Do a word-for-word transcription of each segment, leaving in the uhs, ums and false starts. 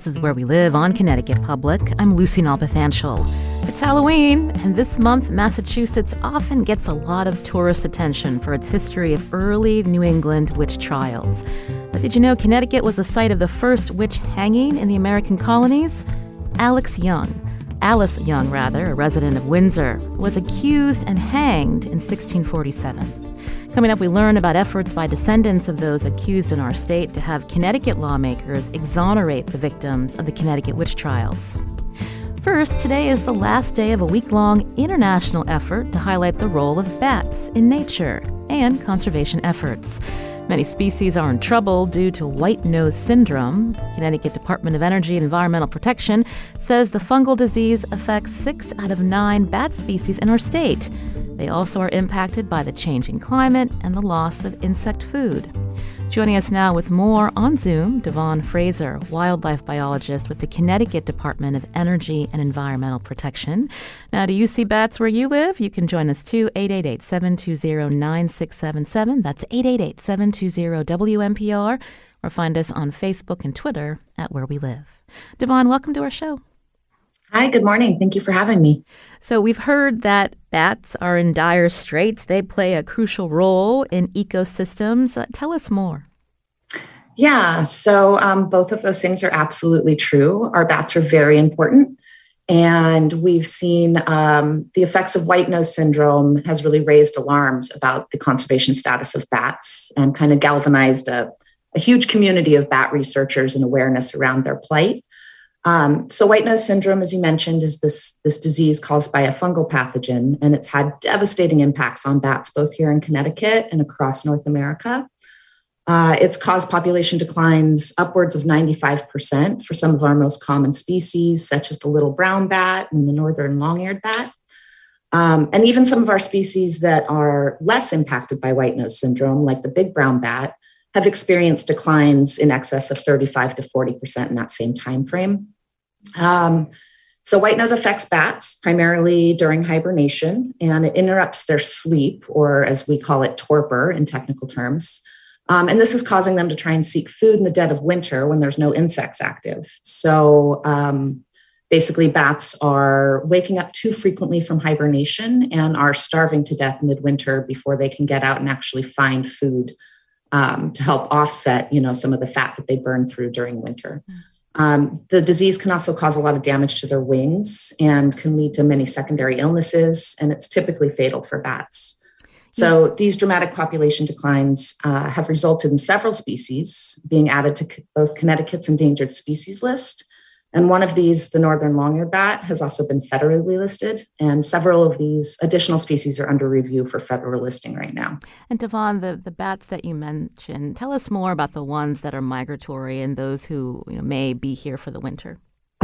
This is Where We Live on Connecticut Public. I'm Lucy Nalpathanchel. It's Halloween, and this month, Massachusetts often gets a lot of tourist attention for its history of early New England witch trials. But did you know Connecticut was the site of the first witch hanging in the American colonies? Alex Young, Alice Young, rather, a resident of Windsor, was accused and hanged in sixteen forty-seven. Coming up, we learn about efforts by descendants of those accused in our state to have Connecticut lawmakers exonerate the victims of the Connecticut witch trials. First, today is the last day of a week-long international effort to highlight the role of bats in nature and conservation efforts. Many species are in trouble due to white nose syndrome. Connecticut Department of Energy and Environmental Protection says the fungal disease affects six out of nine bat species in our state. They also are impacted by the changing climate and the loss of insect food. Joining us now with more on Zoom, Devon Fraser, wildlife biologist with the Connecticut Department of Energy and Environmental Protection. Now, do you see bats where you live? You can join us too, eight eight eight, seven two zero, nine six seven seven. That's eight eight eight, seven two zero, W N P R. Or find us on Facebook and Twitter at Where We Live. Devon, welcome to our show. Hi, good morning. Thank you for having me. So we've heard that bats are in dire straits. They play a crucial role in ecosystems. Uh, tell us more. Yeah, so um, both of those things are absolutely true. Our bats are very important. And we've seen um, the effects of white nose syndrome has really raised alarms about the conservation status of bats and kind of galvanized a, a huge community of bat researchers and awareness around their plight. Um, so white nose syndrome, as you mentioned, is this, this disease caused by a fungal pathogen, and it's had devastating impacts on bats, both here in Connecticut and across North America. Uh, it's caused population declines upwards of ninety-five percent for some of our most common species, such as the little brown bat and the northern long-eared bat. Um, and even some of our species that are less impacted by white nose syndrome, like the big brown bat, have experienced declines in excess of thirty-five to forty percent in that same time frame. Um, so white nose affects bats primarily during hibernation, and it interrupts their sleep, or as we call it, torpor in technical terms. Um, and this is causing them to try and seek food in the dead of winter when there's no insects active. So um, basically, bats are waking up too frequently from hibernation and are starving to death midwinter before they can get out and actually find food um, to help offset, you know, some of the fat that they burn through during winter. Mm. Um, the disease can also cause a lot of damage to their wings and can lead to many secondary illnesses, and it's typically fatal for bats. So these dramatic population declines uh, have resulted in several species being added to both Connecticut's endangered species list. And one of these, the northern long-eared bat, has also been federally listed. And several of these additional species are under review for federal listing right now. And Devon, the, the bats that you mentioned, tell us more about the ones that are migratory and those who, you know, may be here for the winter.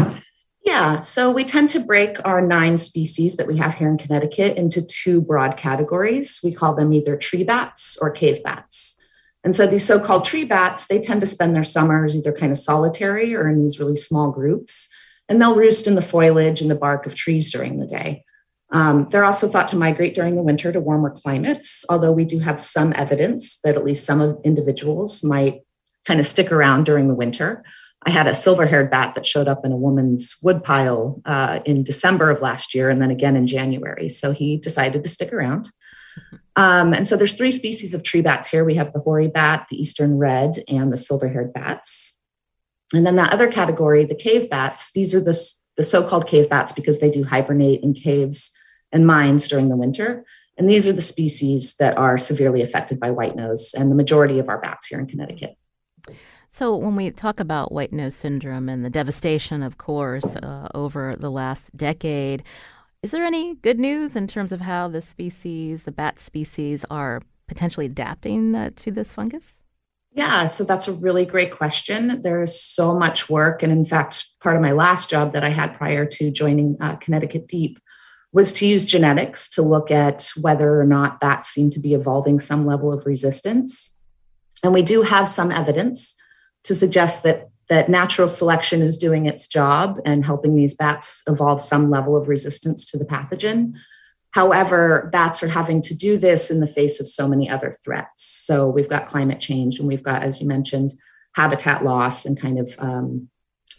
Yeah, so we tend to break our nine species that we have here in Connecticut into two broad categories. We call them either tree bats or cave bats. And so these so-called tree bats, they tend to spend their summers either kind of solitary or in these really small groups, and they'll roost in the foliage and the bark of trees during the day. Um, they're also thought to migrate during the winter to warmer climates, although we do have some evidence that at least some of individuals might kind of stick around during the winter. I had a silver-haired bat that showed up in a woman's woodpile uh, in December of last year and then again in January. So he decided to stick around. Um, and so there's three species of tree bats here. We have the hoary bat, the eastern red, and the silver-haired bats. And then that other category, the cave bats, these are the, the so-called cave bats because they do hibernate in caves and mines during the winter. And these are the species that are severely affected by white nose and the majority of our bats here in Connecticut. So when we talk about white nose syndrome and the devastation, of course, uh, over the last decade, is there any good news in terms of how the species, the bat species, are potentially adapting uh, to this fungus? Yeah, so that's a really great question. There's so much work. And in fact, part of my last job that I had prior to joining uh, Connecticut Deep was to use genetics to look at whether or not bats seem to be evolving some level of resistance. And we do have some evidence to suggest that, that natural selection is doing its job and helping these bats evolve some level of resistance to the pathogen. However, bats are having to do this in the face of so many other threats. So we've got climate change, and we've got, as you mentioned, habitat loss and kind of um,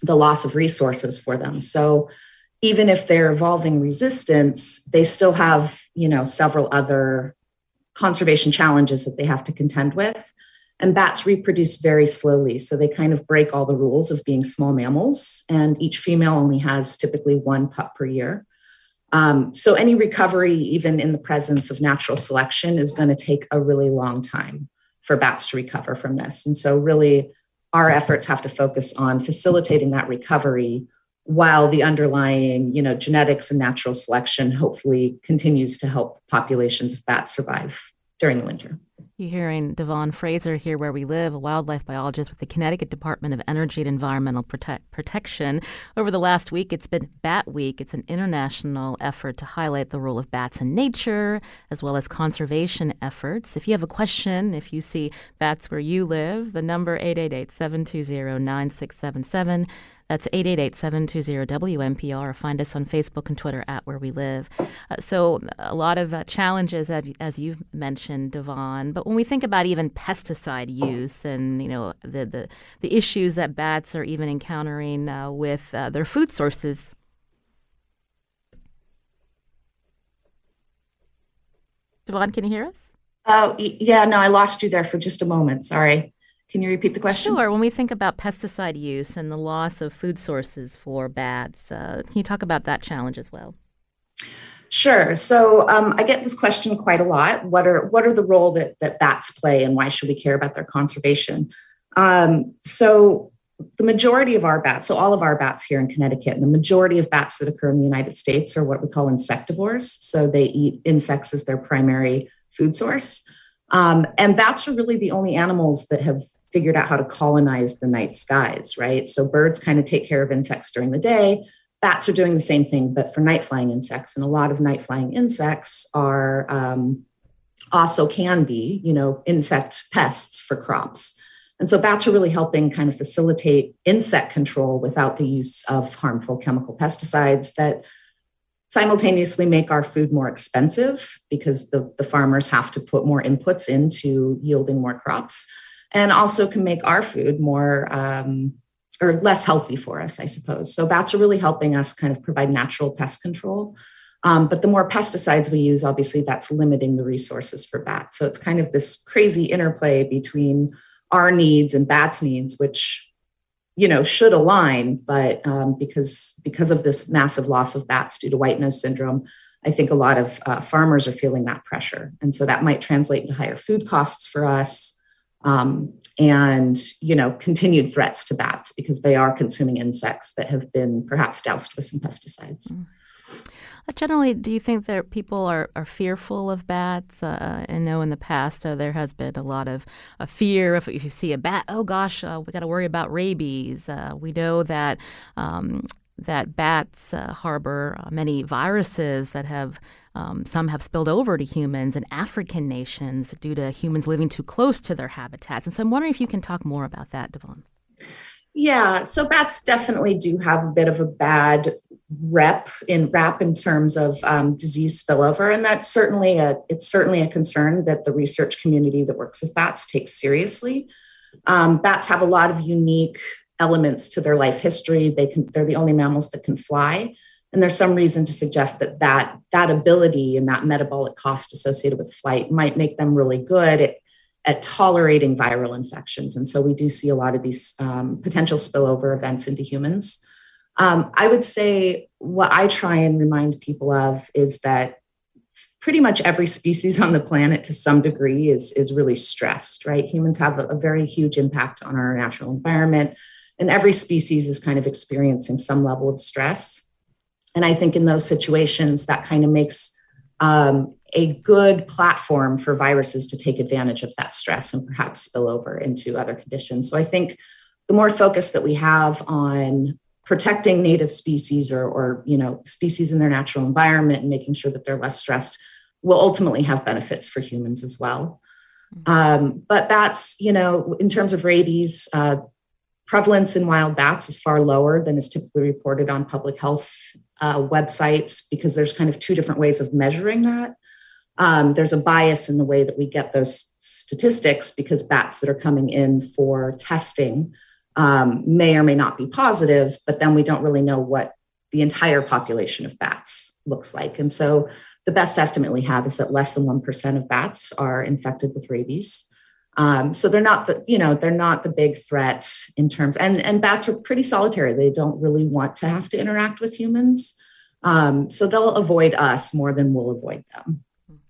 the loss of resources for them. So even if they're evolving resistance, they still have, you know, several other conservation challenges that they have to contend with. And bats reproduce very slowly. So they kind of break all the rules of being small mammals. And each female only has typically one pup per year. Um, so any recovery, even in the presence of natural selection, is going to take a really long time for bats to recover from this. And so really our efforts have to focus on facilitating that recovery while the underlying, you know, genetics and natural selection hopefully continues to help populations of bats survive during the winter. You're hearing Devon Fraser here where we live, a wildlife biologist with the Connecticut Department of Energy and Environmental Prote- Protection. Over the last week, it's been Bat Week. It's an international effort to highlight the role of bats in nature, as well as conservation efforts. If you have a question, if you see bats where you live, the number eight eight eight, seven two zero, nine six seven seven. That's eight eight eight, seven two zero, W M P R. Find us on Facebook and Twitter at Where We Live. Uh, so a lot of uh, challenges, as, as you've mentioned, Devon. But when we think about even pesticide use and, you know, the, the, the issues that bats are even encountering uh, with uh, their food sources. Devon, can you hear us? Oh, yeah, no, I lost you there for just a moment. Sorry. Can you repeat the question? Sure. When we think about pesticide use and the loss of food sources for bats, uh, can you talk about that challenge as well? Sure. So um, I get this question quite a lot. What are what are the role that, that bats play and why should we care about their conservation? Um, so the majority of our bats, so all of our bats here in Connecticut, and the majority of bats that occur in the United States are what we call insectivores. So they eat insects as their primary food source. Um, and bats are really the only animals that have figured out how to colonize the night skies, right? So birds kind of take care of insects during the day. Bats are doing the same thing, but for night flying insects. And a lot of night flying insects are um, also can be, you know, insect pests for crops. And so bats are really helping kind of facilitate insect control without the use of harmful chemical pesticides that simultaneously make our food more expensive because the, the farmers have to put more inputs into yielding more crops, and also can make our food more um, or less healthy for us, I suppose. So bats are really helping us kind of provide natural pest control. Um, but the more pesticides we use, obviously that's limiting the resources for bats. So it's kind of this crazy interplay between our needs and bats' needs, which, you know, should align, but um, because because of this massive loss of bats due to white nose syndrome, I think a lot of uh, farmers are feeling that pressure. And so that might translate into higher food costs for us um, and, you know, continued threats to bats because they are consuming insects that have been perhaps doused with some pesticides. Mm. Generally, do you think that people are, are fearful of bats? Uh, I know in the past uh, there has been a lot of uh, fear. If, if you see a bat, oh gosh, uh, we got to worry about rabies. Uh, we know that um, that bats uh, harbor uh, many viruses that have um, some have spilled over to humans in African nations due to humans living too close to their habitats. And so I'm wondering if you can talk more about that, Devon. Yeah, so bats definitely do have a bit of a bad rep in rap in terms of um, disease spillover, and that's certainly a it's certainly a concern that the research community that works with bats takes seriously. Um, bats have a lot of unique elements to their life history. They can they're the only mammals that can fly, and there's some reason to suggest that that that ability and that metabolic cost associated with flight might make them really good at at tolerating viral infections. And so we do see a lot of these um, potential spillover events into humans. Um, I would say what I try and remind people of is that pretty much every species on the planet to some degree is, is really stressed, right? Humans have a, a very huge impact on our natural environment, and every species is kind of experiencing some level of stress. And I think in those situations, that kind of makes um, a good platform for viruses to take advantage of that stress and perhaps spill over into other conditions. So I think the more focus that we have on protecting native species or, or you know, species in their natural environment and making sure that they're less stressed will ultimately have benefits for humans as well. Um, but bats, you know, in terms of rabies, uh, prevalence in wild bats is far lower than is typically reported on public health uh, websites because there's kind of two different ways of measuring that. Um, there's a bias in the way that we get those statistics because bats that are coming in for testing um, may or may not be positive, but then we don't really know what the entire population of bats looks like. And so the best estimate we have is that less than one percent of bats are infected with rabies. Um, so they're not the, you know, they're not the big threat in terms, and, and bats are pretty solitary. They don't really want to have to interact with humans. Um, so they'll avoid us more than we'll avoid them.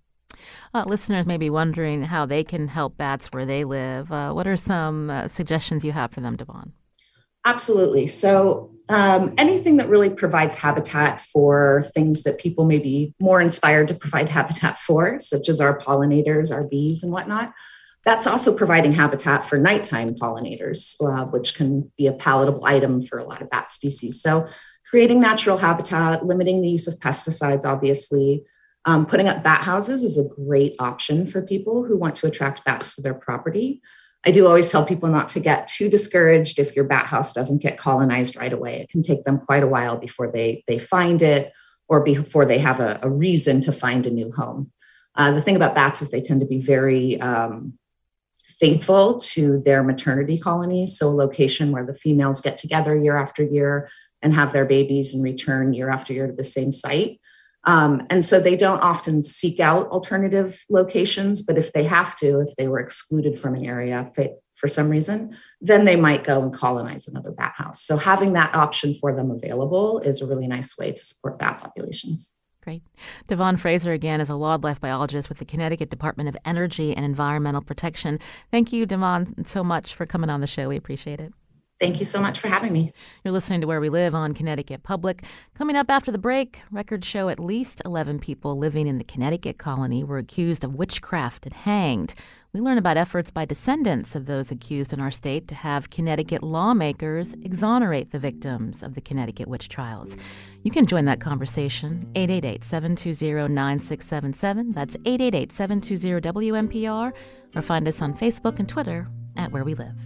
Uh, listeners may be wondering how they can help bats where they live. Uh, what are some uh, suggestions you have for them, Devon? Absolutely. So um, anything that really provides habitat for things that people may be more inspired to provide habitat for, such as our pollinators, our bees and whatnot, that's also providing habitat for nighttime pollinators, uh, which can be a palatable item for a lot of bat species. So creating natural habitat, limiting the use of pesticides, obviously. Um, putting up bat houses is a great option for people who want to attract bats to their property. I do always tell people not to get too discouraged if your bat house doesn't get colonized right away. It can take them quite a while before they, they find it or before they have a, a reason to find a new home. Uh, the thing about bats is they tend to be very um, faithful to their maternity colonies. So a location where the females get together year after year and have their babies and return year after year to the same site. Um, and so they don't often seek out alternative locations, but if they have to, if they were excluded from an area for some reason, then they might go and colonize another bat house. So having that option for them available is a really nice way to support bat populations. Great. Devon Fraser, again, is a wildlife biologist with the Connecticut Department of Energy and Environmental Protection. Thank you, Devon, so much for coming on the show. We appreciate it. Thank you so much for having me. You're listening to Where We Live on Connecticut Public. Coming up after the break, records show at least eleven people living in the Connecticut colony were accused of witchcraft and hanged. We learn about efforts by descendants of those accused in our state to have Connecticut lawmakers exonerate the victims of the Connecticut witch trials. You can join that conversation, eight eight eight, seven two zero, nine six seven seven. That's eight eight eight, seven two zero, W N P R. Or find us on Facebook and Twitter at Where We Live.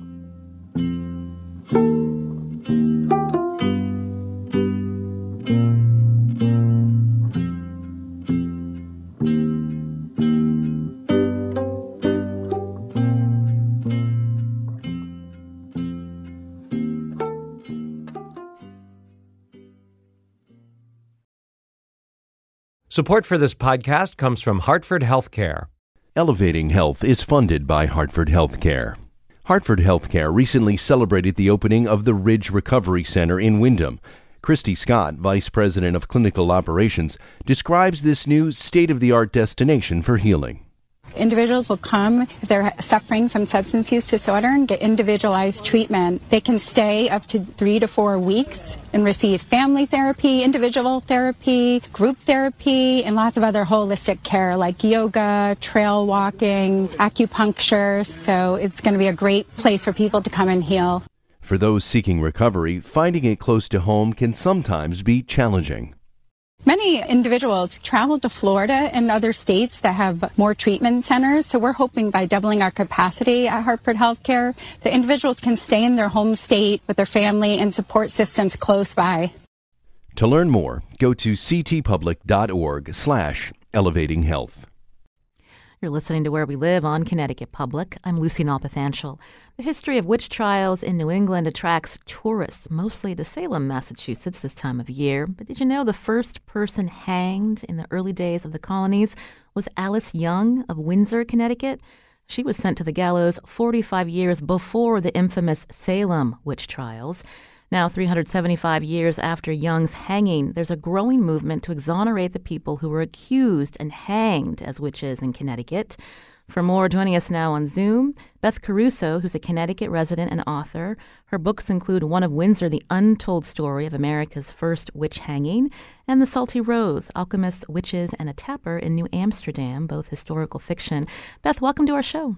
Support for this podcast comes from Hartford Healthcare. Elevating Health is funded by Hartford Healthcare. Hartford Healthcare recently celebrated the opening of the Ridge Recovery Center in Windham. Christy Scott, Vice President of Clinical Operations, describes this new state-of-the-art destination for healing. Individuals will come if they're suffering from substance use disorder and get individualized treatment. They can stay up to three to four weeks and receive family therapy, individual therapy, group therapy, and lots of other holistic care like yoga, trail walking, acupuncture. So it's going to be a great place for people to come and heal. For those seeking recovery, finding it close to home can sometimes be challenging. Many individuals travel to Florida and other states that have more treatment centers, so we're hoping by doubling our capacity at Hartford Healthcare, the individuals can stay in their home state with their family and support systems close by. To learn more, go to ctpublic.org slash elevating health. You're listening to Where We Live on Connecticut Public. I'm Lucy Nalpathanchel. The history of witch trials in New England attracts tourists, mostly to Salem, Massachusetts, this time of year. But did you know the first person hanged in the early days of the colonies was Alice Young of Windsor, Connecticut? She was sent to the gallows forty-five years before the infamous Salem witch trials. Now, three hundred seventy-five years after Young's hanging, there's a growing movement to exonerate the people who were accused and hanged as witches in Connecticut. For more, joining us now on Zoom, Beth Caruso, who's a Connecticut resident and author. Her books include One of Windsor, The Untold Story of America's First Witch Hanging, and The Salty Rose, Alchemists, Witches, and a Tapper in New Amsterdam, both historical fiction. Beth, welcome to our show.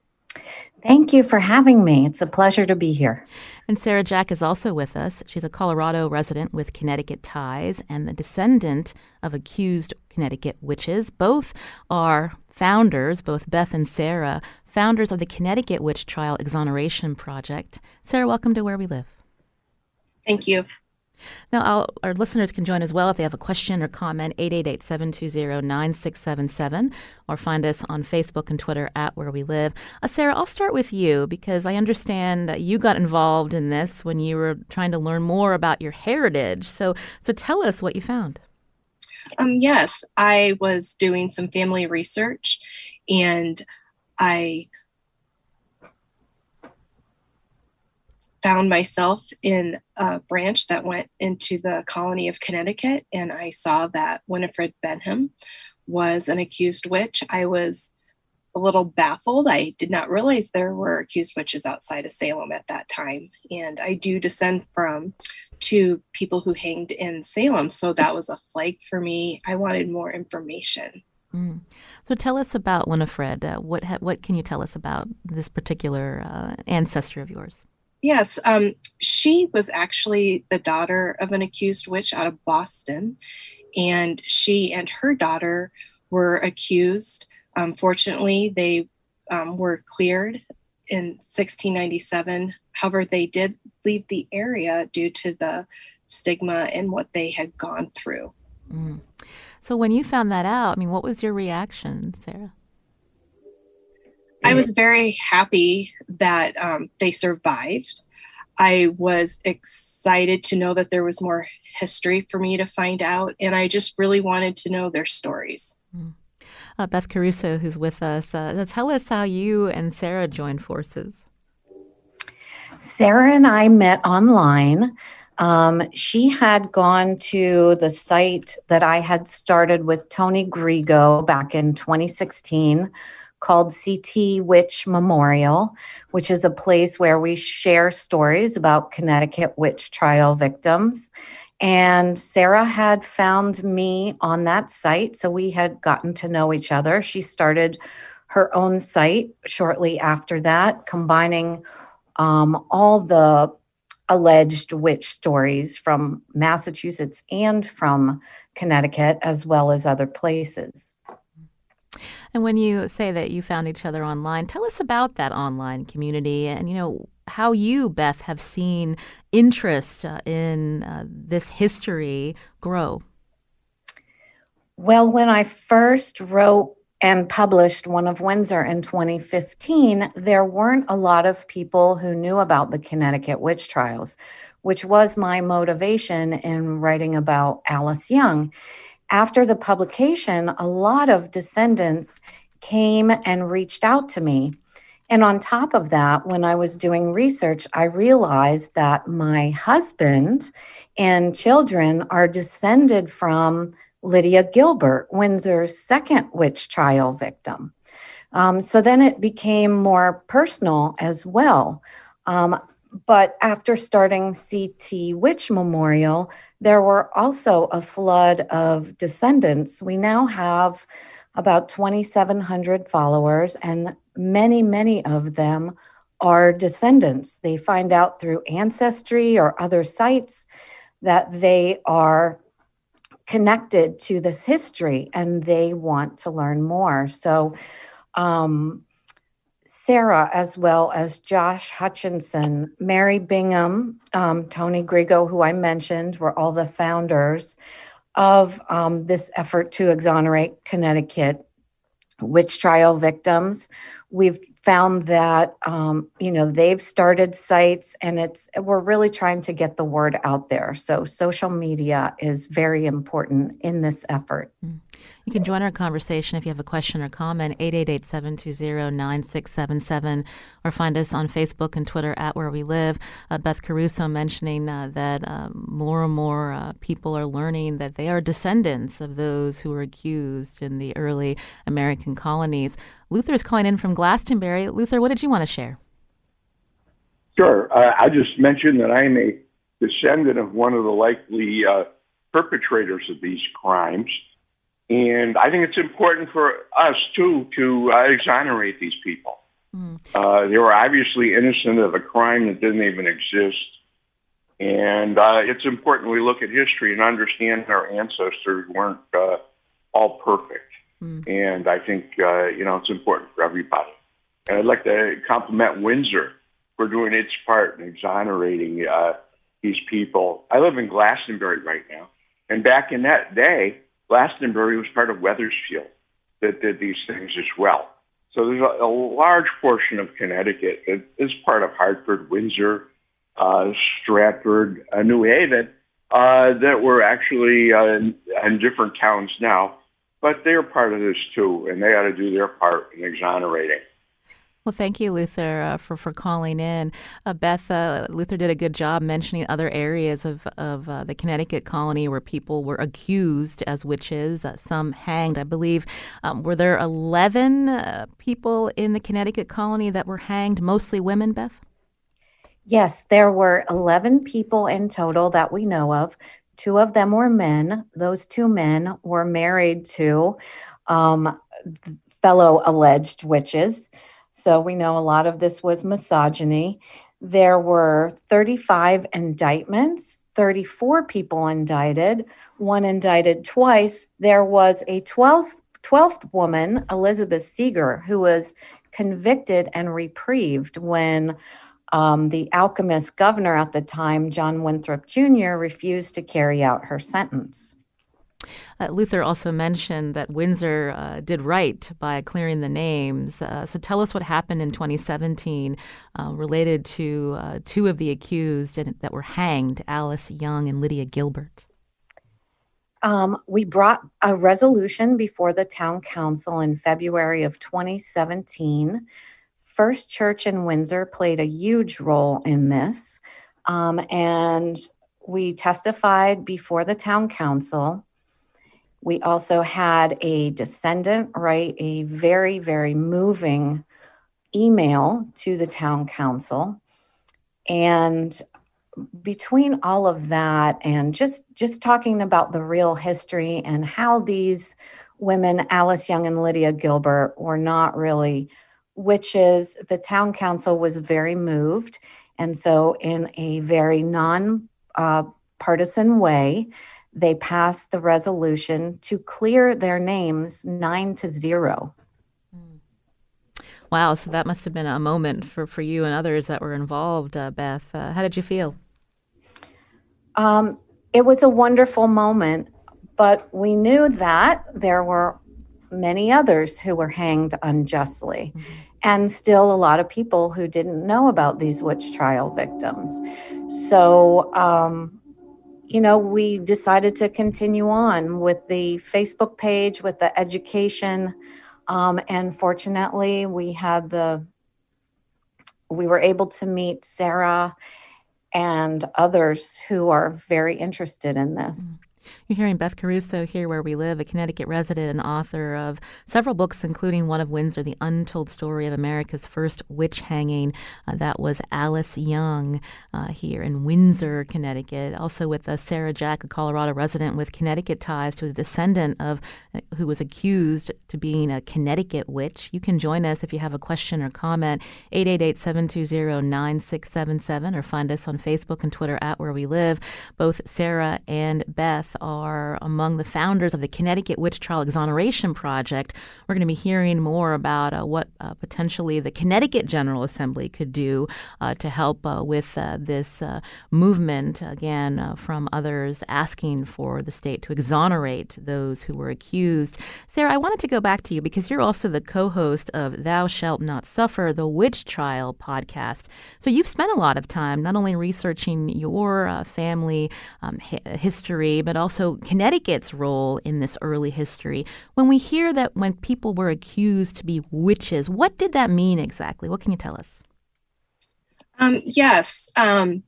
Thank you for having me. It's a pleasure to be here. And Sarah Jack is also with us. She's a Colorado resident with Connecticut ties and the descendant of accused Connecticut witches. Both are founders, both Beth and Sarah, founders of the Connecticut Witch Trial Exoneration Project. Sarah, welcome to Where We Live. Thank you. Now, I'll, our listeners can join as well if they have a question or comment, eight eight eight, seven two zero, nine six seven seven, or find us on Facebook and Twitter at Where We Live. Uh, Sarah, I'll start with you because I understand that you got involved in this when you were trying to learn more about your heritage. So, so tell us what you found. Um, yes, I was doing some family research, and I found myself in a branch that went into the colony of Connecticut, and I saw that Winifred Benham was an accused witch. I was a little baffled. I did not realize there were accused witches outside of Salem at that time, and I do descend from two people who hanged in Salem, so that was a flag for me. I wanted more information. Mm. So tell us about Winifred. Uh, what ha- what can you tell us about this particular uh, ancestor of yours? Yes, um, she was actually the daughter of an accused witch out of Boston, and she and her daughter were accused. Um, fortunately, they um, were cleared in sixteen ninety-seven. However, they did leave the area due to the stigma and what they had gone through. Mm. So when you found that out, I mean, what was your reaction, Sarah? I was very happy that um, they survived. I was excited to know that there was more history for me to find out, and I just really wanted to know their stories. Mm. Uh, Beth Caruso, who's with us, uh, tell us how you and Sarah joined forces. Sarah and I met online. Um, she had gone to the site that I had started with Tony Grigo back in twenty sixteen, called C T Witch Memorial, which is a place where we share stories about Connecticut witch trial victims. And Sarah had found me on that site, so we had gotten to know each other. She started her own site shortly after that, combining um, all the alleged witch stories from Massachusetts and from Connecticut, as well as other places. And when you say that you found each other online, tell us about that online community and, you know, how you, Beth, have seen interest uh, in uh, this history grow. Well, when I first wrote and published One of Windsor in twenty fifteen, there weren't a lot of people who knew about the Connecticut witch trials, which was my motivation in writing about Alice Young. After the publication, a lot of descendants came and reached out to me. And on top of that, when I was doing research, I realized that my husband and children are descended from Lydia Gilbert, Windsor's second witch trial victim. Um, so then it became more personal as well. Um, But after starting C T Witch Memorial, there were also a flood of descendants. We now have about twenty-seven hundred followers, and many, many of them are descendants. They find out through Ancestry or other sites that they are connected to this history and they want to learn more. So, um, Sarah, as well as Josh Hutchinson, Mary Bingham, um, Tony Grigo, who I mentioned, were all the founders of um, this effort to exonerate Connecticut witch trial victims. We've found that, um, you know, they've started sites, and it's we're really trying to get the word out there. So social media is very important in this effort. Mm. You can join our conversation if you have a question or comment, eight eight eight, seven two zero, nine six seven seven, or find us on Facebook and Twitter at Where We Live. Uh, Beth Caruso mentioning uh, that uh, more and more uh, people are learning that they are descendants of those who were accused in the early American colonies. Luther is calling in from Glastonbury. Luther, what did you want to share? Sure. Uh, I just mentioned that I'm a descendant of one of the likely uh, perpetrators of these crimes. And I think it's important for us, too, to uh, exonerate these people. Mm. Uh, they were obviously innocent of a crime that didn't even exist. And uh, it's important we look at history and understand our ancestors weren't uh, all perfect. Mm. And I think, uh, you know, it's important for everybody. And I'd like to compliment Windsor for doing its part in exonerating uh, these people. I live in Glastonbury right now. And back in that day, Glastonbury was part of Wethersfield that did these things as well. So there's a, a large portion of Connecticut that is part of Hartford, Windsor, uh, Stratford, uh, New Haven, uh, that were actually uh, in, in different towns now. But they're part of this too, and they ought to do their part in exonerating. Well, thank you, Luther, uh, for, for calling in. Uh, Beth, uh, Luther did a good job mentioning other areas of, of uh, the Connecticut colony where people were accused as witches, uh, some hanged, I believe. Um, were there eleven uh, people in the Connecticut colony that were hanged, mostly women, Beth? Yes, there were eleven people in total that we know of. Two of them were men. Those two men were married to um, fellow alleged witches. So we know a lot of this was misogyny. There were thirty-five indictments, thirty-four people indicted, one indicted twice. There was a twelfth, twelfth woman, Elizabeth Seeger, who was convicted and reprieved when um, the alchemist governor at the time, John Winthrop Junior, refused to carry out her sentence. Uh, Luther also mentioned that Windsor uh, did right by clearing the names. Uh, so tell us what happened in twenty seventeen uh, related to uh, two of the accused and, that were hanged, Alice Young and Lydia Gilbert. Um, we brought a resolution before the town council in February of twenty seventeen. First Church in Windsor played a huge role in this, um, and we testified before the town council. We also had a descendant write a very, very moving email to the town council. And between all of that and just, just talking about the real history and how these women, Alice Young and Lydia Gilbert, were not really witches, the town council was very moved. And so in a very non-partisan uh, way, they passed the resolution to clear their names nine to zero. Wow, so that must have been a moment for, for you and others that were involved, uh, Beth. Uh, how did you feel? Um, it was a wonderful moment, but we knew that there were many others who were hanged unjustly, mm-hmm. and still a lot of people who didn't know about these witch trial victims. So, um, you know, we decided to continue on with the Facebook page, with the education. Um, and fortunately, we had the, we were able to meet Sarah and others who are very interested in this. You're hearing Beth Caruso here where we live, a Connecticut resident and author of several books, including one of Windsor, The Untold Story of America's First Witch Hanging. Uh, that was Alice Young uh, here in Windsor, Connecticut. Also with uh, Sarah Jack, a Colorado resident with Connecticut ties to a descendant of uh, who was accused to being a Connecticut witch. You can join us if you have a question or comment, eight eight eight, seven two zero, nine six seven seven, or find us on Facebook and Twitter at Where We Live. Both Sarah and Beth are among the founders of the Connecticut Witch Trial Exoneration Project. We're going to be hearing more about uh, what uh, potentially the Connecticut General Assembly could do uh, to help uh, with uh, this uh, movement, again, uh, from others asking for the state to exonerate those who were accused. Sarah, I wanted to go back to you because you're also the co-host of Thou Shalt Not Suffer, the Witch Trial podcast. So you've spent a lot of time not only researching your uh, family um, hi- history, but also Connecticut's role in this early history. When we hear that when people were accused to be witches, what did that mean exactly? What can you tell us? Um, yes. Um,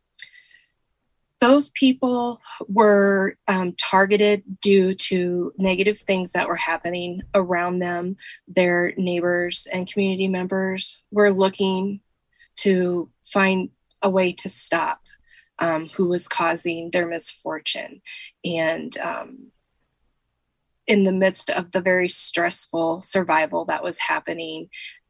those people were um, targeted due to negative things that were happening around them. Their neighbors and community members were looking to find a way to stop Um, who was causing their misfortune. And um, in the midst of the very stressful survival that was happening,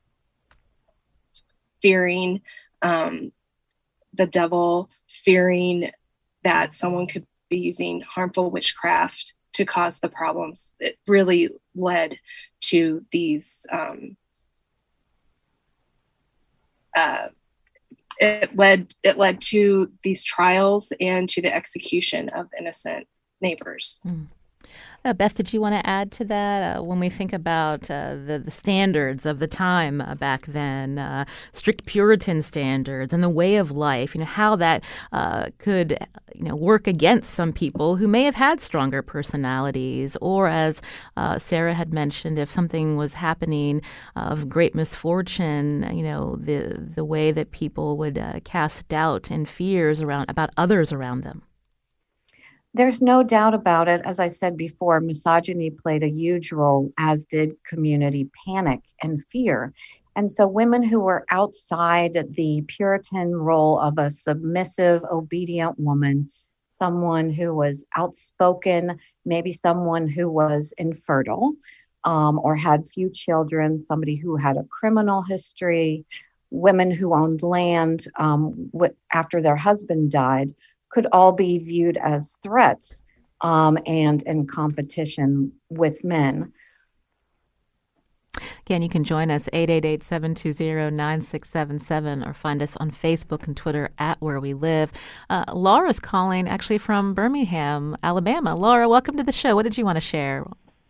fearing um, the devil, fearing that someone could be using harmful witchcraft to cause the problems, it really led to these um, uh, it led it led to these trials and to the execution of innocent neighbors. Mm. Uh, Beth, did you want to add to that? Uh, when we think about uh, the, the standards of the time uh, back then, uh, strict Puritan standards and the way of life, you know, how that uh, could, you know, work against some people who may have had stronger personalities, or as uh, Sarah had mentioned, if something was happening of great misfortune, you know, the the way that people would uh, cast doubt and fears around about others around them. There's no doubt about it. As I said before, misogyny played a huge role, as did community panic and fear. And so women who were outside the Puritan role of a submissive, obedient woman, someone who was outspoken, maybe someone who was infertile um, or had few children, somebody who had a criminal history, women who owned land um, w- after their husband died, could all be viewed as threats um, and in competition with men. Again, you can join us, eight eight eight, seven two zero, nine six seven seven, or find us on Facebook and Twitter at Where We Live. Uh, Laura's calling actually from Birmingham, Alabama. Laura, welcome to the show. What did you want to share?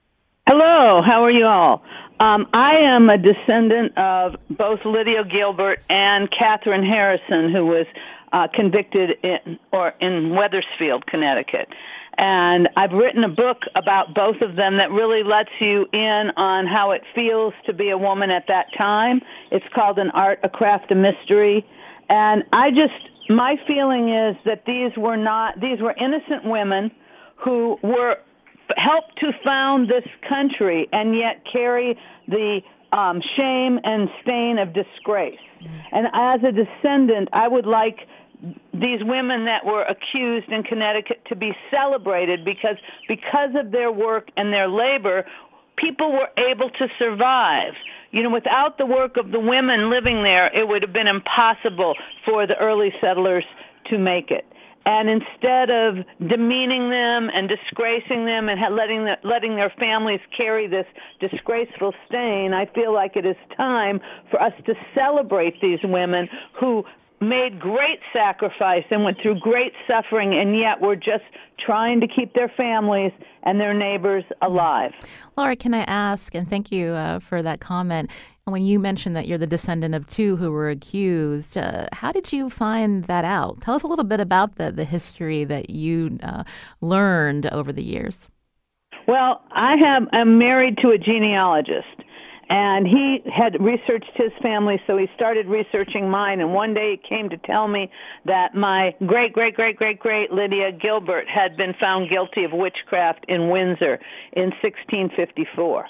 Hello, how are you all? Um, I am a descendant of both Lydia Gilbert and Catherine Harrison, who was uh, convicted in or in Wethersfield, Connecticut. And I've written a book about both of them that really lets you in on how it feels to be a woman at that time. It's called An Art, a Craft, a Mystery. And I just, my feeling is that these were not, these were innocent women who were helped to found this country and yet carry the um, shame and stain of disgrace. And as a descendant, I would like these women that were accused in Connecticut to be celebrated because because of their work and their labor, people were able to survive. You know, without the work of the women living there, it would have been impossible for the early settlers to make it. And instead of demeaning them and disgracing them and letting the, letting their families carry this disgraceful stain, I feel like it is time for us to celebrate these women who made great sacrifice and went through great suffering, and yet were just trying to keep their families and their neighbors alive. Laura, can I ask, and thank you uh, for that comment, when you mentioned that you're the descendant of two who were accused, uh, how did you find that out? Tell us a little bit about the, the history that you uh, learned over the years. Well, I have, I'm married to a genealogist. And he had researched his family, so he started researching mine. And one day he came to tell me that my great, great, great, great, great Lydia Gilbert had been found guilty of witchcraft in Windsor in sixteen fifty-four.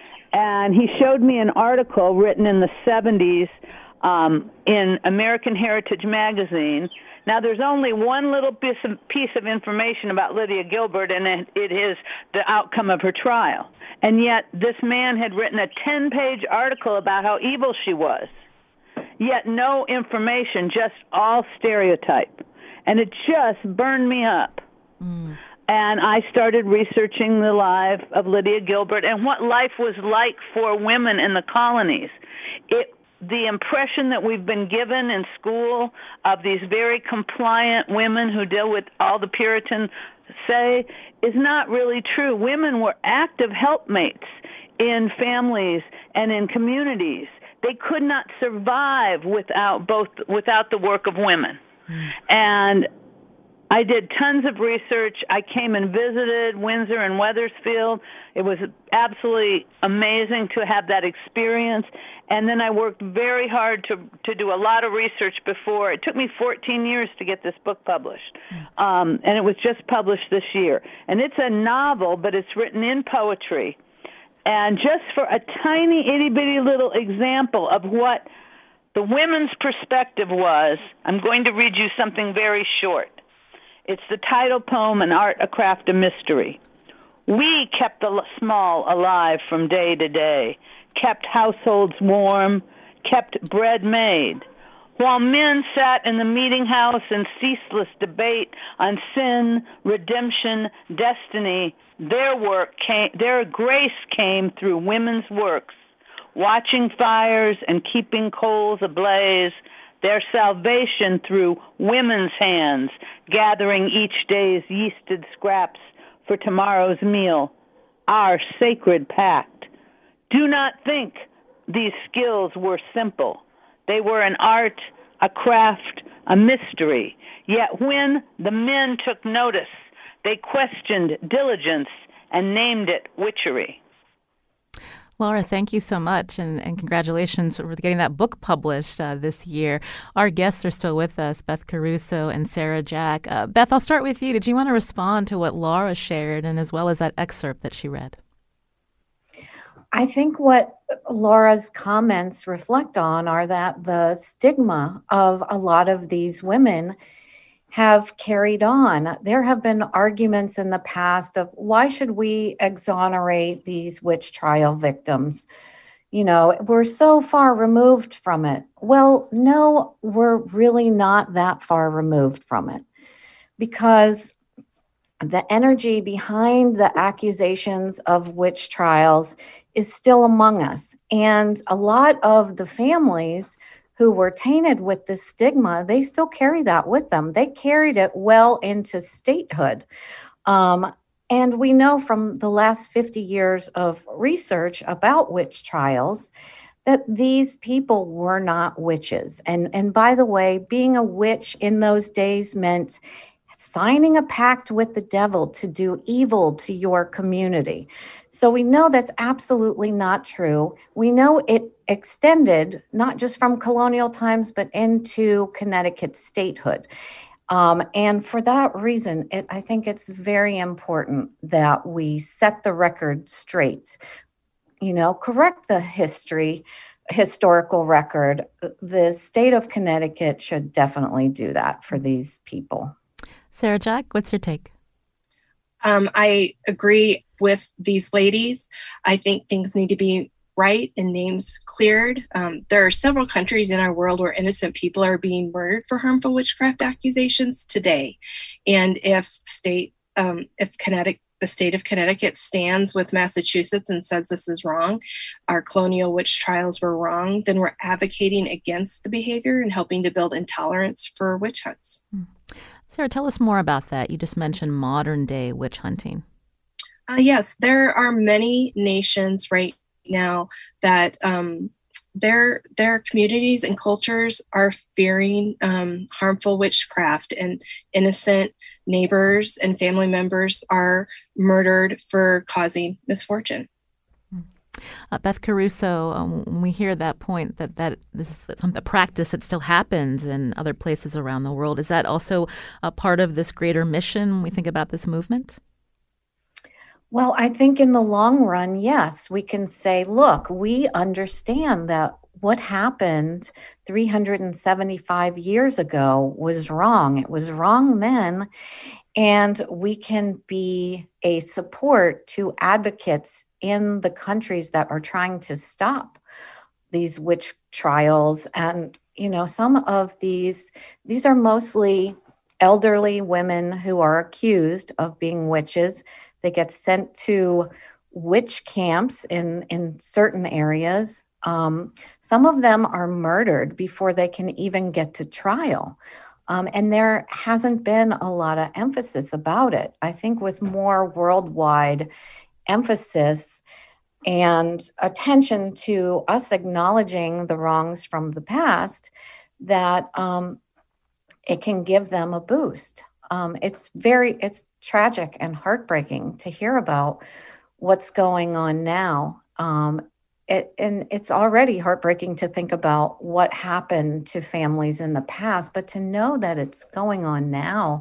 And he showed me an article written in the seventies um, in American Heritage Magazine. Now, there's only one little piece of, piece of information about Lydia Gilbert, and it, it is the outcome of her trial. And yet this man had written a ten-page article about how evil she was, yet no information, just all stereotype. And it just burned me up. Mm. And I started researching the life of Lydia Gilbert and what life was like for women in the colonies. It The impression that we've been given in school of these very compliant women who deal with all the Puritans say is not really true. Women were active helpmates in families and in communities. They could not survive without both without the work of women. Mm. And I did tons of research. I came and visited Windsor and Wethersfield. It was absolutely amazing to have that experience. And then I worked very hard to to do a lot of research before. It took me fourteen years to get this book published. Um, and it was just published this year. And it's a novel, but it's written in poetry. And just for a tiny, itty-bitty little example of what the women's perspective was, I'm going to read you something very short. It's the title poem, An Art, a Craft, a Mystery. We kept the small alive from day to day, kept households warm, kept bread made, while men sat in the meeting house in ceaseless debate on sin, redemption, destiny. Their work came, their grace came through women's works, watching fires and keeping coals ablaze. their salvation through women's hands, gathering each day's yeasted scraps for tomorrow's meal, our sacred pact. Do not think these skills were simple. They were an art, a craft, a mystery. Yet when the men took notice, they questioned diligence and named it witchery. Laura, thank you so much, and, and congratulations for getting that book published uh, this year. Our guests are still with us, Beth Caruso and Sarah Jack. Uh, Beth, I'll start with you. Did you want to respond to what Laura shared, and as well as that excerpt that she read? I think what Laura's comments reflect on are that the stigma of a lot of these women have carried on. There have been arguments in the past of why should we exonerate these witch trial victims? You know, we're so far removed from it. Well, no, we're really not that far removed from it, because the energy behind the accusations of witch trials is still among us. And a lot of the families who were tainted with this stigma, they still carry that with them. They carried it well into statehood. Um, and we know from the last fifty years of research about witch trials that these people were not witches. And, and by the way, being a witch in those days meant signing a pact with the devil to do evil to your community. So we know that's absolutely not true. We know it extended not just from colonial times, but into Connecticut statehood. Um, and for that reason, it, I think it's very important that we set the record straight, you know, correct the history, historical record. The state of Connecticut should definitely do that for these people. Sarah Jack, what's your take? Um, I agree with these ladies. I think things need to be right and names cleared. Um, there are several countries in our world where innocent people are being murdered for harmful witchcraft accusations today. And if state, um, if Connecticut, the state of Connecticut stands with Massachusetts and says this is wrong, our colonial witch trials were wrong, then we're advocating against the behavior and helping to build intolerance for witch hunts. Mm. Sarah, tell us more about that. You just mentioned modern day witch hunting. Uh, yes, there are many nations right now that um, their their communities and cultures are fearing um, harmful witchcraft, and innocent neighbors and family members are murdered for causing misfortune. Uh, Beth Caruso, um, when we hear that point that, that this is some the practice that still happens in other places around the world, is that also a part of this greater mission when we think about this movement? Well, I think in the long run, yes, we can say, look, we understand that what happened three hundred seventy-five years ago was wrong. It was wrong then. And we can be a support to advocates in the countries that are trying to stop these witch trials. And, you know, some of these, these are mostly elderly women who are accused of being witches. They get sent to witch camps in, in certain areas. Um, some of them are murdered before they can even get to trial. Um, and there hasn't been a lot of emphasis about it. I think with more worldwide emphasis and attention to us acknowledging the wrongs from the past, that um, it can give them a boost. Um, it's very, it's tragic and heartbreaking to hear about what's going on now. Um, It, and it's already heartbreaking to think about what happened to families in the past, but to know that it's going on now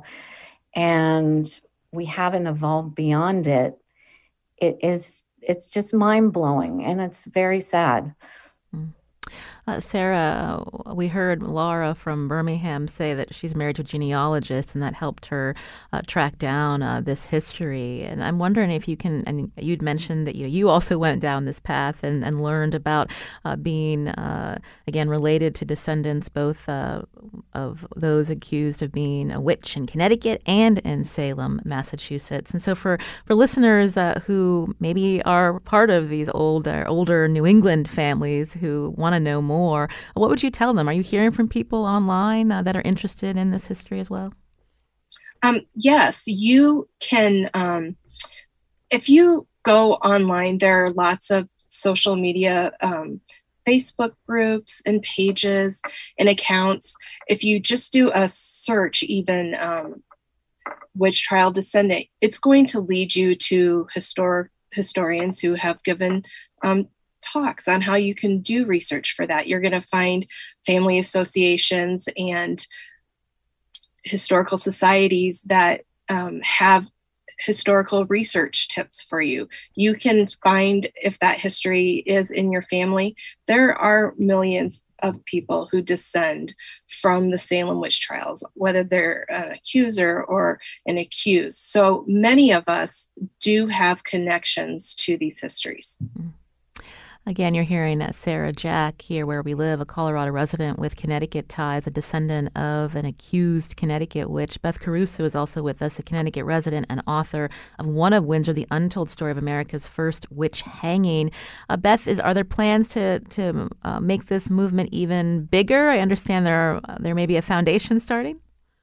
and we haven't evolved beyond it, it is, it's just mind-blowing, and it's very sad. Mm. Uh, Sarah, we heard Laura from Birmingham say that she's married to a genealogist, and that helped her uh, track down uh, this history. And I'm wondering if you can, and you'd mentioned that you know, you also went down this path and, and learned about uh, being, uh, again, related to descendants both uh, of those accused of being a witch in Connecticut and in Salem, Massachusetts. And so for, for listeners uh, who maybe are part of these old, uh, older New England families who want to know more more. What would you tell them? Are you hearing from people online uh, that are interested in this history as well? Um, yes, you can. Um, if you go online, there are lots of social media, um, Facebook groups and pages and accounts. If you just do a search, even um, witch trial descendant, it's going to lead you to historic historians who have given um, talks on how you can do research for that. You're going to find family associations and historical societies that um, have historical research tips for you. You can find if that history is in your family. There are millions of people who descend from the Salem witch trials, whether they're an accuser or an accused. So many of us do have connections to these histories. Mm-hmm. Again, you're hearing uh, Sarah Jack here where we live, a Colorado resident with Connecticut ties, a descendant of an accused Connecticut witch. Beth Caruso is also with us, a Connecticut resident and author of One of Windsor, The Untold Story of America's First Witch Hanging. Uh, Beth, is are there plans to to uh, make this movement even bigger? I understand there are, uh, there may be a foundation starting.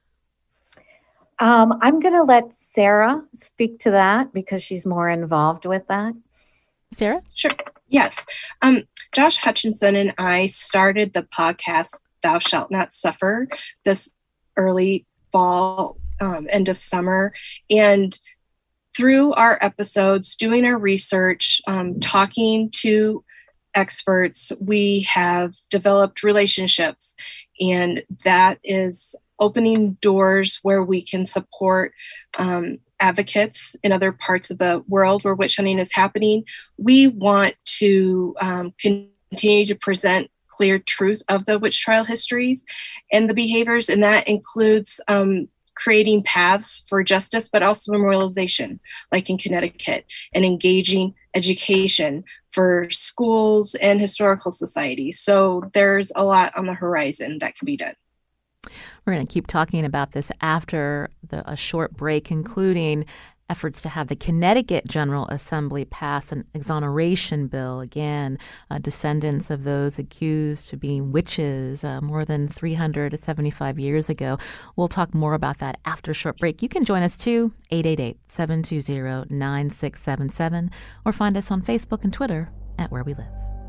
Um, I'm going to let Sarah speak to that because she's more involved with that. Sarah? Sure. Yes. Um, Josh Hutchinson and I started the podcast Thou Shalt Not Suffer this early fall, um, end of summer. And through our episodes, doing our research, um, talking to experts, we have developed relationships. And that is opening doors where we can support um, advocates in other parts of the world where witch hunting is happening. We want to um, continue to present clear truth of the witch trial histories and the behaviors, and that includes um, creating paths for justice, but also memorialization, like in Connecticut, and engaging education for schools and historical societies. So there's a lot on the horizon that can be done. We're going to keep talking about this after the, a short break, including efforts to have the Connecticut General Assembly pass an exoneration bill. Again, uh, descendants of those accused of being witches uh, more than three hundred seventy-five years ago. We'll talk more about that after a short break. You can join us too, eight eight eight, seven two zero, nine six seven seven, or find us on Facebook and Twitter at Where We Live.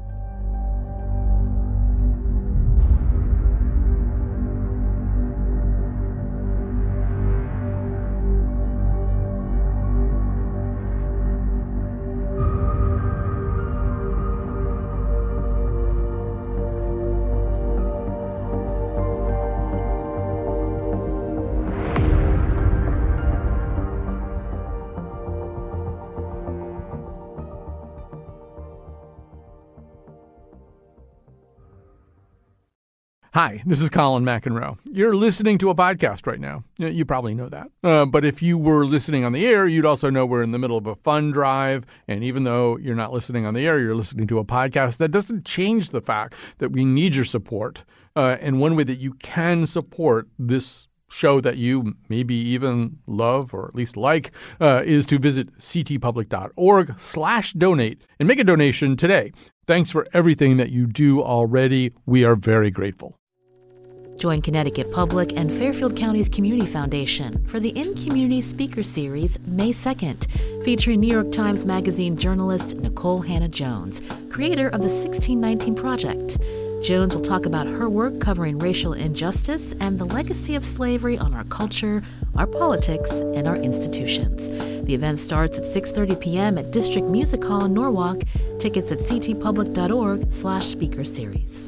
Hi, this is Colin McEnroe. You're listening to a podcast right now. You probably know that. Uh, but if you were listening on the air, you'd also know we're in the middle of a fund drive. And even though you're not listening on the air, you're listening to a podcast, that doesn't change the fact that we need your support. Uh, and one way that you can support this show that you maybe even love or at least like uh, is to visit ctpublic.org slash donate and make a donation today. Thanks for everything that you do already. We are very grateful. Join Connecticut Public and Fairfield County's Community Foundation for the In Community Speaker Series May second, featuring New York Times Magazine journalist Nikole Hannah-Jones, creator of the sixteen nineteen Project. Jones will talk about her work covering racial injustice and the legacy of slavery on our culture, our politics, and our institutions. The event starts at six thirty p.m. at District Music Hall in Norwalk. Tickets at ctpublic.org slash speaker series.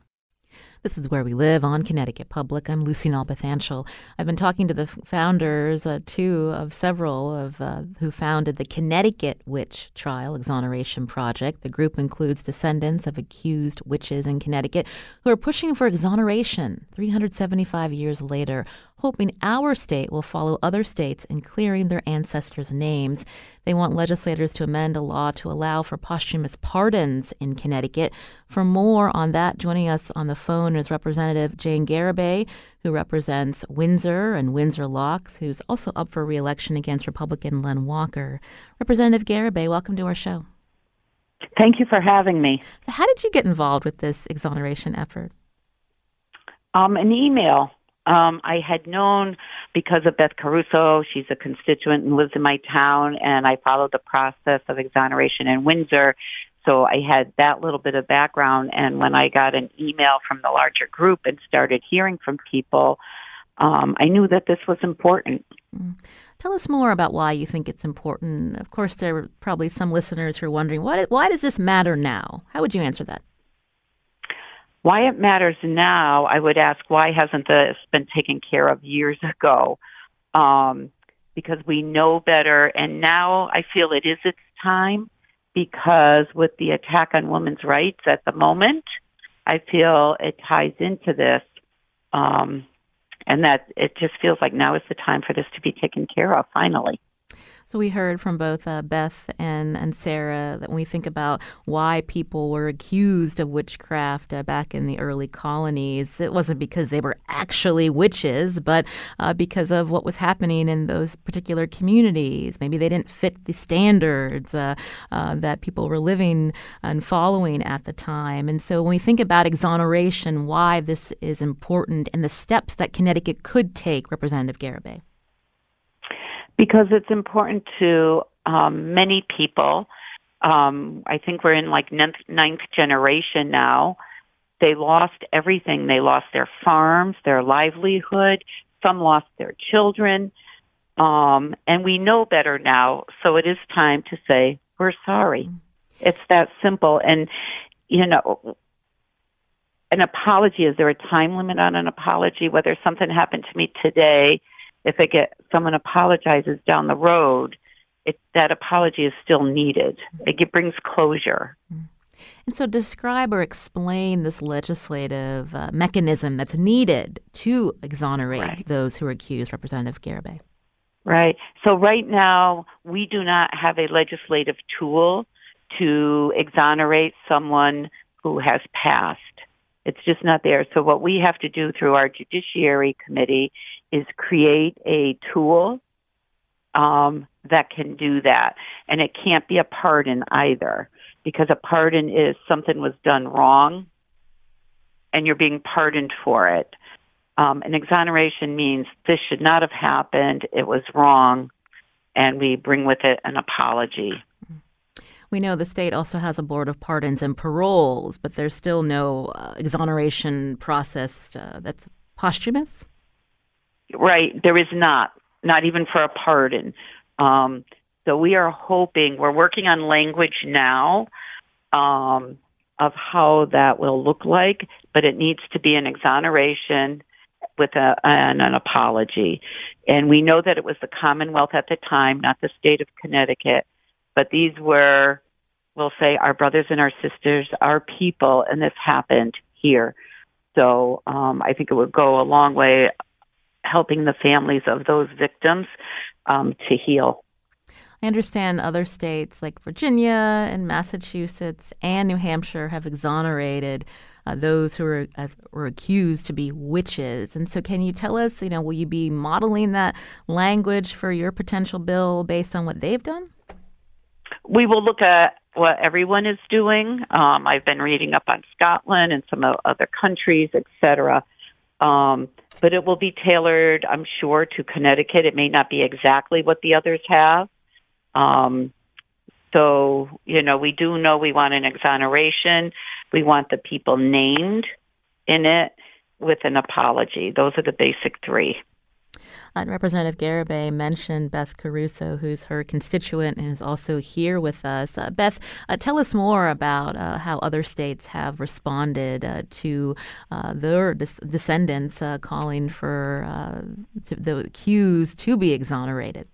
This is Where We Live on Connecticut Public. I'm Lucy Nalpathanchel. I've been talking to the founders, uh, two of several of uh, who founded the Connecticut Witch Trial Exoneration Project. The group includes descendants of accused witches in Connecticut who are pushing for exoneration three hundred seventy-five years later, hoping our state will follow other states in clearing their ancestors' names. They want legislators to amend a law to allow for posthumous pardons in Connecticut. For more on that, joining us on the phone is Representative Jane Garibay, who represents Windsor and Windsor Locks, who's also up for re-election against Republican Len Walker. Representative Garibay, welcome to our show. Thank you for having me. So how did you get involved with this exoneration effort? Um, an email. Um, I had known because of Beth Caruso. She's a constituent and lives in my town, and I followed the process of exoneration in Windsor. So I had that little bit of background. And when I got an email from the larger group and started hearing from people, um, I knew that this was important. Mm. Tell us more about why you think it's important. Of course, there are probably some listeners who are wondering, why, why does this matter now? How would you answer that? Why it matters now, I would ask, why hasn't this been taken care of years ago? Um, because we know better, and now I feel it is its time, because with the attack on women's rights at the moment, I feel it ties into this, um, and that it just feels like now is the time for this to be taken care of, finally. So we heard from both uh, Beth and, and Sarah that when we think about why people were accused of witchcraft uh, back in the early colonies, it wasn't because they were actually witches, but uh, because of what was happening in those particular communities. Maybe they didn't fit the standards uh, uh, that people were living and following at the time. And so when we think about exoneration, why this is important and the steps that Connecticut could take, Representative Garibay. Because it's important to um, many people. Um, I think we're in like ninth, ninth generation now. They lost everything. They lost their farms, their livelihood. Some lost their children. Um, and we know better now. So it is time to say, we're sorry. Mm-hmm. It's that simple. And, you know, an apology, is there a time limit on an apology? Whether something happened to me today, if it get someone apologizes down the road, it, that apology is still needed. It, it brings closure. And so describe or explain this legislative uh, mechanism that's needed to exonerate right. those who are accused, Representative Garibay. Right. So right now, we do not have a legislative tool to exonerate someone who has passed. It's just not there. So what we have to do through our Judiciary Committee is create a tool um, that can do that. And it can't be a pardon either, because a pardon is something was done wrong and you're being pardoned for it. Um, an exoneration means this should not have happened, it was wrong, and we bring with it an apology. We know the state also has a board of pardons and paroles, but there's still no uh, exoneration process uh, that's posthumous? Right. There is not, not even for a pardon. Um, so we are hoping, we're working on language now um, of how that will look like, but it needs to be an exoneration with a, an, an apology. And we know that it was the Commonwealth at the time, not the state of Connecticut, but these were, we'll say, our brothers and our sisters, our people, and this happened here. So um, I think it would go a long way helping the families of those victims um, to heal. I understand other states like Virginia and Massachusetts and New Hampshire have exonerated uh, those who were, as, were accused to be witches. And so can you tell us, you know, will you be modeling that language for your potential bill based on what they've done? We will look at what everyone is doing. Um, I've been reading up on Scotland and some other countries, et cetera. Um, but it will be tailored, I'm sure, to Connecticut. It may not be exactly what the others have. Um, so, you know, we do know we want an exoneration. We want the people named in it with an apology. Those are the basic three. Uh, Representative Garibay mentioned Beth Caruso, who's her constituent and is also here with us. Uh, Beth, uh, tell us more about uh, how other states have responded uh, to uh, their des- descendants uh, calling for uh, the accused to be exonerated.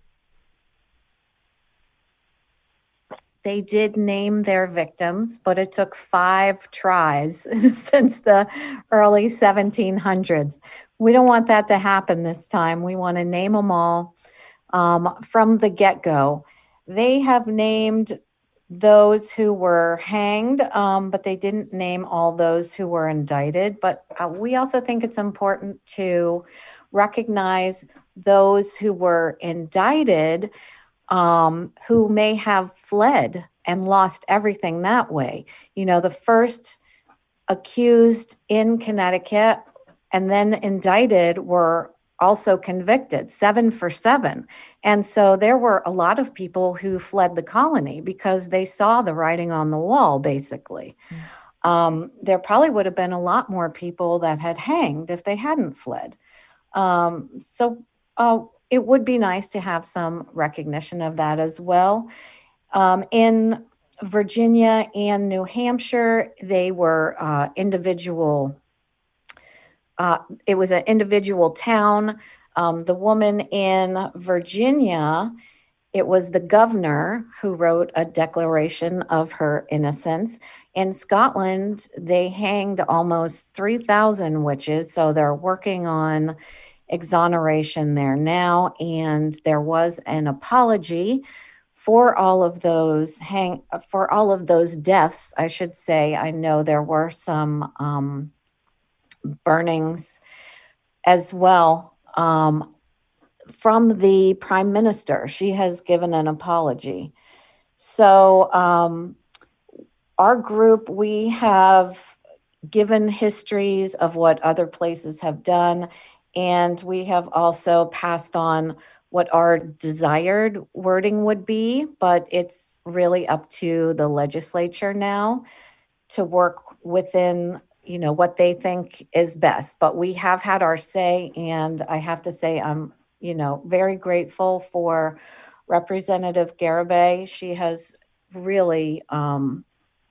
They did name their victims, but it took five tries since the early seventeen hundreds. We don't want that to happen this time. We want to name them all um, from the get-go. They have named those who were hanged, um, but they didn't name all those who were indicted. But uh, we also think it's important to recognize those who were indicted Um, who may have fled and lost everything that way. You know, the first accused in Connecticut and then indicted were also convicted, seven for seven. And so there were a lot of people who fled the colony because they saw the writing on the wall, basically. Mm. Um, there probably would have been a lot more people that had hanged if they hadn't fled. Um, so uh, it would be nice to have some recognition of that as well. Um, in Virginia and New Hampshire, they were uh, individual Uh, it was an individual town. Um, the woman in Virginia, it was the governor who wrote a declaration of her innocence. In Scotland, they hanged almost three thousand witches, so they're working on exoneration there now. And there was an apology for all of those hang for all of those deaths, I should say. I know there were some Um, burnings as well um, from the prime minister. She has given an apology. So um, our group, we have given histories of what other places have done, and we have also passed on what our desired wording would be, but it's really up to the legislature now to work within you know, what they think is best. But we have had our say, and I have to say I'm, you know, very grateful for Representative Garibay. She has really um,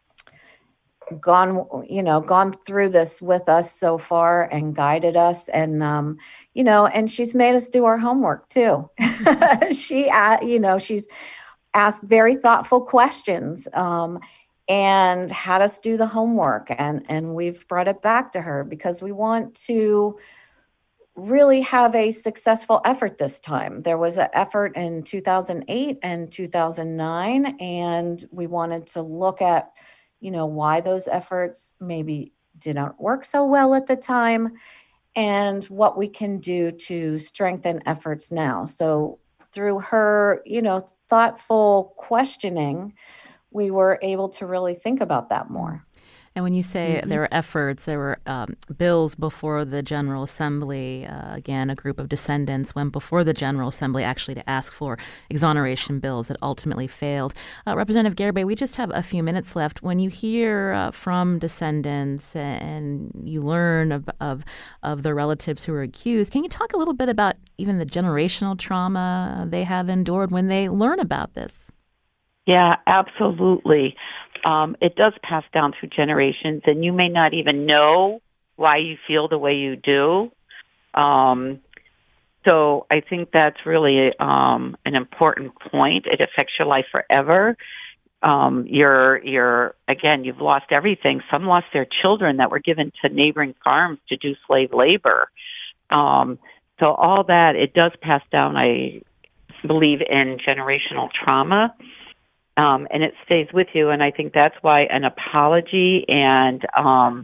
gone, you know, gone through this with us so far and guided us. And, um, you know, and she's made us do our homework too. she, uh, you know, she's asked very thoughtful questions. Um, and had us do the homework. And, and we've brought it back to her because we want to really have a successful effort this time. There was an effort in two thousand eight and two thousand nine, and we wanted to look at, you know, why those efforts maybe didn't work so well at the time and what we can do to strengthen efforts now. So through her, you know, thoughtful questioning, we were able to really think about that more. And when you say Mm-hmm. there were efforts, there were um, bills before the General Assembly. Uh, again, a group of descendants went before the General Assembly actually to ask for exoneration bills that ultimately failed. Uh, Representative Garibay, we just have a few minutes left. When you hear uh, from descendants and you learn of, of of the relatives who were accused, can you talk a little bit about even the generational trauma they have endured when they learn about this? Yeah, absolutely. Um, it does pass down through generations, and you may not even know why you feel the way you do. Um, so I think that's really um, an important point. It affects your life forever. Um, you're, you're, again, you've lost everything. Some lost their children that were given to neighboring farms to do slave labor. Um, so all that, it does pass down, I believe, in generational trauma. Um, and it stays with you, and I think that's why an apology and um,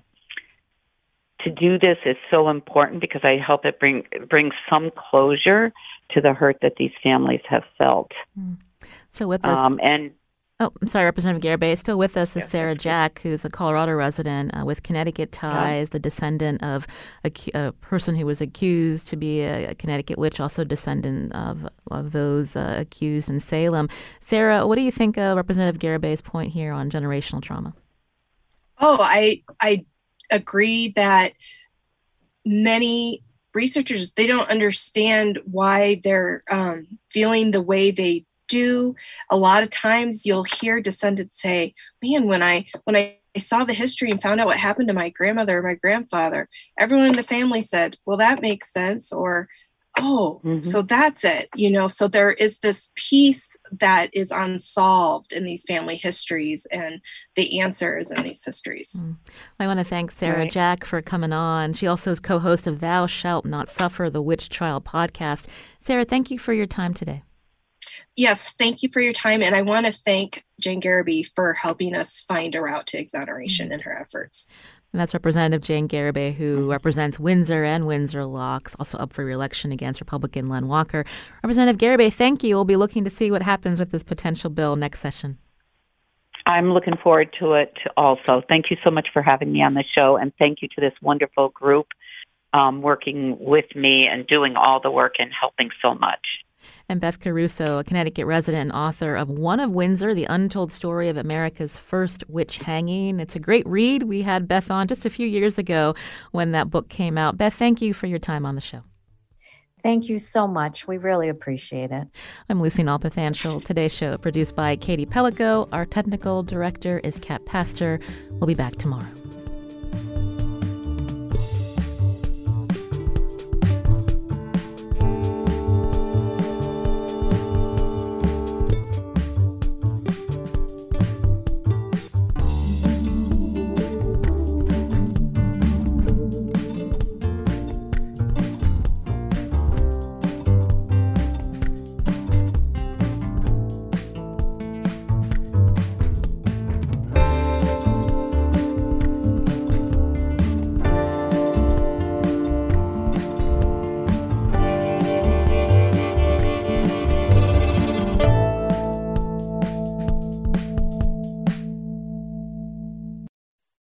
to do this is so important, because I hope it bring bring some closure to the hurt that these families have felt. Mm. So with us, um, and oh, I'm sorry, Representative Garibay. Still with us is yes, Sarah Jack, who's a Colorado resident uh, with Connecticut ties, yeah. the descendant of a, a person who was accused to be a, a Connecticut witch, also descendant of of those uh, accused in Salem. Sarah, what do you think of Representative Garibay's point here on generational trauma? Oh, I I agree that many researchers, they don't understand why they're um, feeling the way they do. A lot of times you'll hear descendants say, man, when I when I saw the history and found out what happened to my grandmother or my grandfather, everyone in the family said, well, that makes sense, or oh, mm-hmm. so that's it. You know, so there is this piece that is unsolved in these family histories and the answers in these histories. Mm. I want to thank Sarah right. Jack for coming on. She also is co-host of Thou Shalt Not Suffer, the Witch Trial podcast. Sarah, thank you for your time today. Yes, thank you for your time. And I want to thank Jane Garibay for helping us find a route to exoneration mm-hmm. in her efforts. And that's Representative Jane Garibay, who represents Windsor and Windsor Locks, also up for re-election against Republican Len Walker. Representative Garibay, thank you. We'll be looking to see what happens with this potential bill next session. I'm looking forward to it also. Thank you so much for having me on the show, and thank you to this wonderful group um, working with me and doing all the work and helping so much. And Beth Caruso, a Connecticut resident and author of One of Windsor, The Untold Story of America's First Witch Hanging. It's a great read. We had Beth on just a few years ago when that book came out. Beth, thank you for your time on the show. Thank you so much. We really appreciate it. I'm Lucy Nalpathanchel. Today's show produced by Katie Pellico. Our technical director is Kat Pastor. We'll be back tomorrow.